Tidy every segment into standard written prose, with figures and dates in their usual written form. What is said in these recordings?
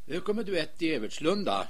Nu kommer duett i Evertslunda.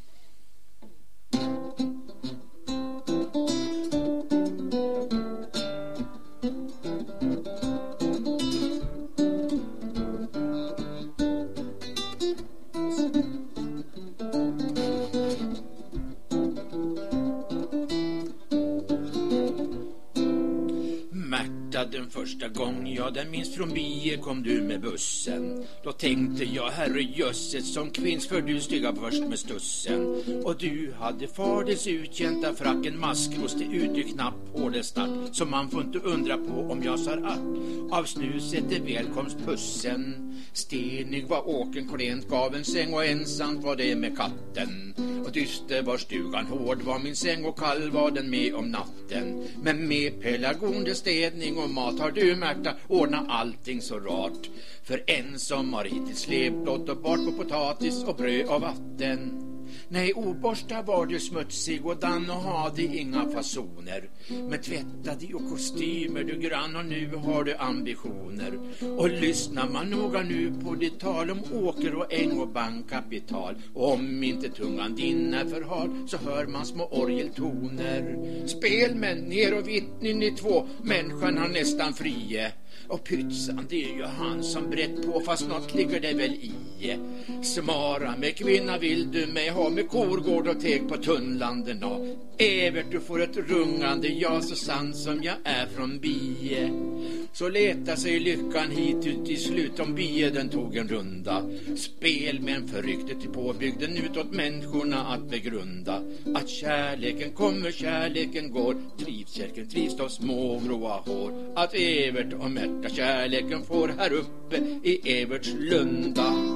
Den första gång jag den minst från bie kom du med bussen. Då tänkte jag, herre jösset, som kvinns för du stiga först med stussen. Och du hade fardels utkänta fracken, maskrost i uteknapp, hårde start. Så man får inte undra på om jag sa att av snuset är välkomst pussen. Stenig var åken, klent gav en säng och ensamt var det med katten. Och dyster var stugan, hård var min säng och kall var den med om natten. Men med pelargonde städning och mat har du Märta ordna allting så rart. För en som har hittills levt blott och bart på potatis och bröd och vatten. Nej, oborsta var du smutsig och dan och hade inga fasoner. Men tvättade och kostymer du grann och nu har du ambitioner. Och lyssnar man noga nu på ditt tal om åker och äng och bankkapital. Och om inte tungan din är för hard så hör man små orgeltoner. Spelmän ner och vittnen i två, människan har nästan frie. Och pytsan, det är ju han som brett på, fast något ligger det väl i. Smara med kvinna vill du mig ha, med korgård och teg på tunnlanderna. Evert du får ett rungande, ja så sant som jag är från bie. Så leta sig lyckan hit ut i slut, om bie den tog en runda. Spelmän förryckte till påbygden utåt människorna att begrunda. Att kärleken kommer, kärleken går, trivs kärleken, trivs de små gråa hår. Att Evert och Märta kärleken får här uppe i Evertslunda.